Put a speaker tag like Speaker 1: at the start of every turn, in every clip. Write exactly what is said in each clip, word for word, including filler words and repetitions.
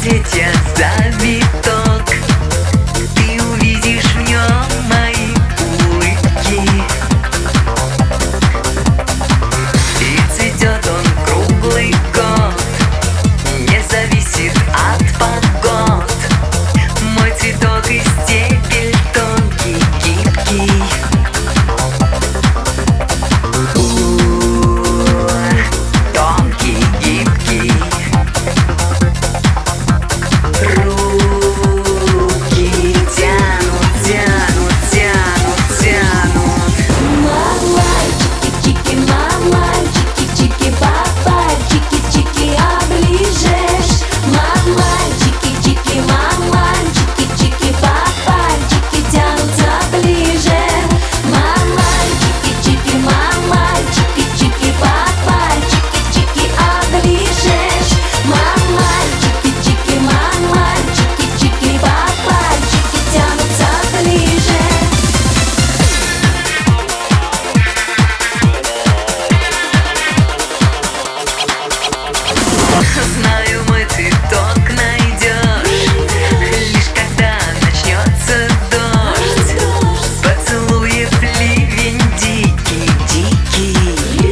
Speaker 1: свете завиток. Ты увидишь в нем мои улыбки, и цветет он круглый год, не зависит от погод. Мой цветок и стебель тонкий, гибкий. Знаю, мой цветок найдешь, лишь когда начнется дождь. Поцелуев ливень дикий, дикий,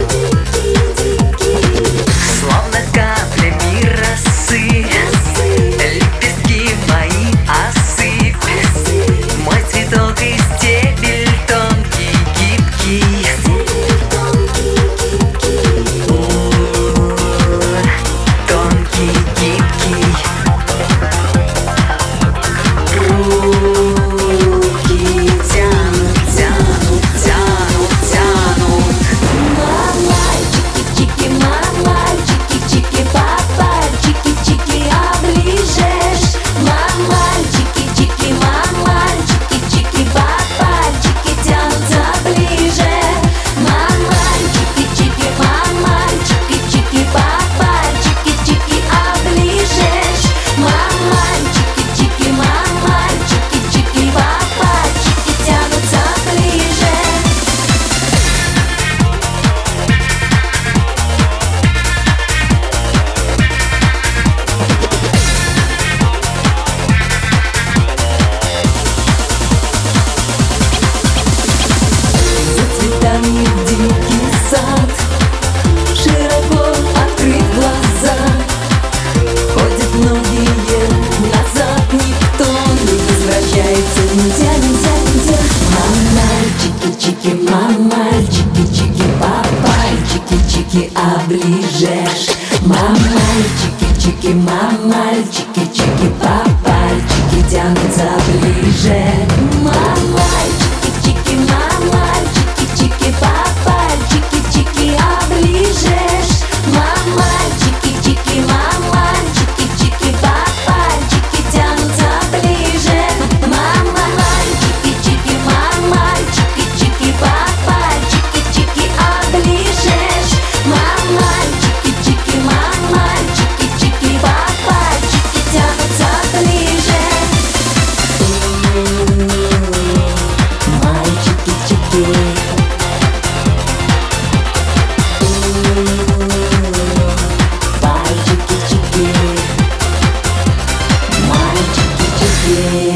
Speaker 1: словно каплями росы, лепестки мои осыпь. Мой цветок и стебель тонкий, гибкий.
Speaker 2: Оближешь, мамальчики-чики, мамальчики-чики, папальчики тянутся ближе. Мамальчики-чики, мамальчики-чики, папальчики-чики, оближешь. Мамальчики-чики, мамальчики-чики, папальчики тянутся ближе. Мамальчики-чики, мамальчики-чики, папальчики-чики, оближешь. Мамальчики-чики, мамальчики-чики, папальчики тянутся ближе. Мальчики-чики, пальчики-чики, мальчики-чики.